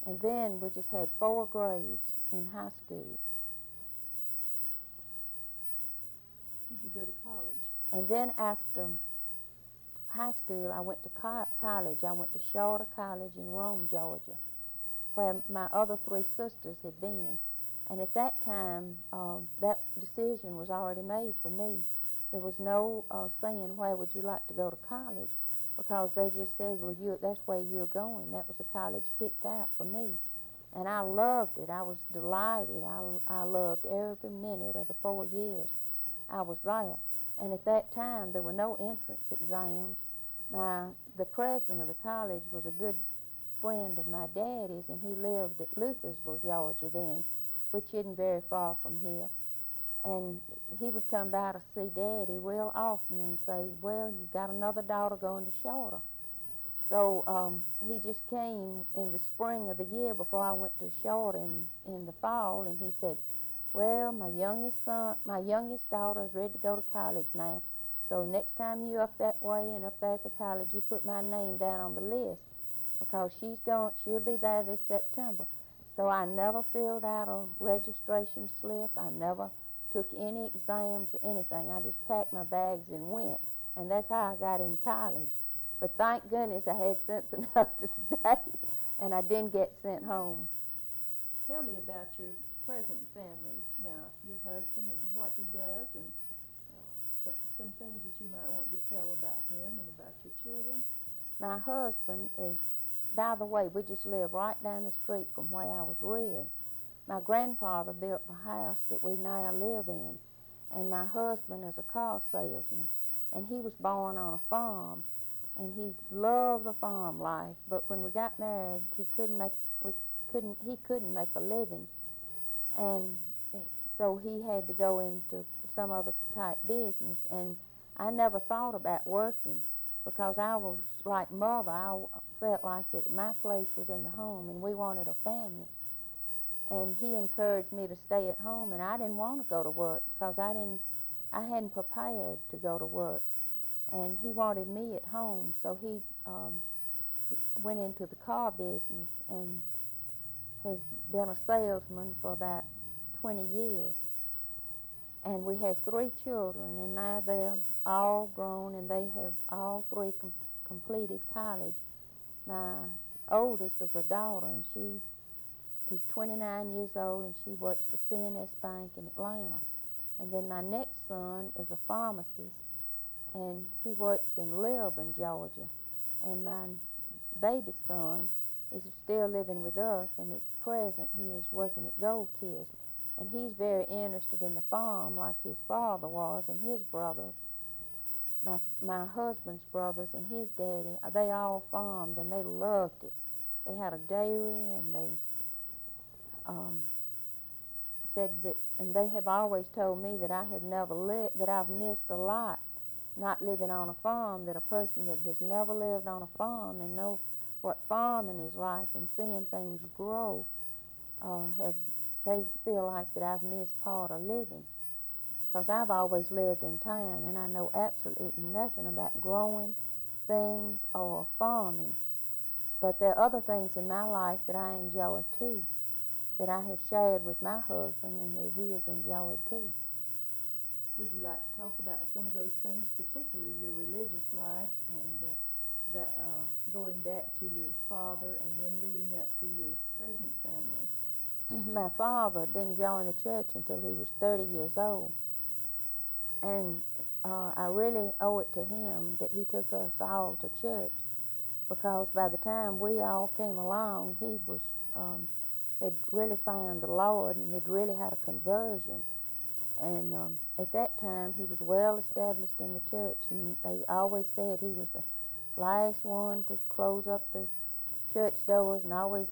And then we just had 4 grades in high school. Did you go to college? And then after high school, I went to college. I went to Shorter College in Rome, Georgia, where my other 3 sisters had been. And at that time, that decision was already made for me. There was no saying, where would you like to go to college? Because they just said, well, that's where you're going. That was the college picked out for me. And I loved it. I was delighted. I loved every minute of the 4 years I was there. And at that time, there were no entrance exams. The president of the college was a good friend of my daddy's, and he lived at Luthersville, Georgia then, which isn't very far from here. And he would come by to see Daddy real often and say, well, you got another daughter going to Shorter. So he just came in the spring of the year before I went to Shorter in the fall, and he said, well, my youngest daughter is ready to go to college now. So next time you're up that way and up there at the college, you put my name down on the list, because she'll be there this September. So I never filled out a registration slip. I never took any exams or anything. I just packed my bags and went, and that's how I got in college. But thank goodness I had sense enough to stay, and I didn't get sent home. Tell me about your present family now, your husband and what he does, and some things that you might want to tell about him and about your children. My husband is, by the way, we just live right down the street from where I was reared. My grandfather built the house that we now live in, and my husband is a car salesman, and he was born on a farm, and he loved the farm life. But when we got married, he couldn't make a living, and so he had to go into some other type business. And I never thought about working, because I was like Mother. I felt like that my place was in the home, and we wanted a family. And he encouraged me to stay at home, and I didn't want to go to work, because I hadn't prepared to go to work. And he wanted me at home, so he went into the car business and has been a salesman for about 20 years. And we have 3 children, and now they're all grown, and they have all 3 completed college. My oldest is a daughter, and she is 29 years old, and she works for C&S Bank in Atlanta. And then my next son is a pharmacist, and he works in Lebanon, Georgia. And my baby son is still living with us, and at present he is working at Gold Kiss. And he's very interested in the farm like his father was, and his brothers. My husband's brothers and his daddy, they all farmed, and they loved it. They had a dairy, and they said that, and they have always told me that I've missed a lot not living on a farm, that a person that has never lived on a farm and know what farming is like and seeing things grow, they feel like that I've missed part of living, because I've always lived in town, and I know absolutely nothing about growing things or farming. But there are other things in my life that I enjoy too, that I have shared with my husband, and that he has enjoyed too. Would you like to talk about some of those things, particularly your religious life and that going back to your father and then leading up to your present family? My father didn't join the church until he was 30 years old, and I really owe it to him that he took us all to church, because by the time we all came along, he was had really found the Lord and had really had a conversion. And at that time, he was well established in the church, and they always said he was the last one to close up the church doors, and always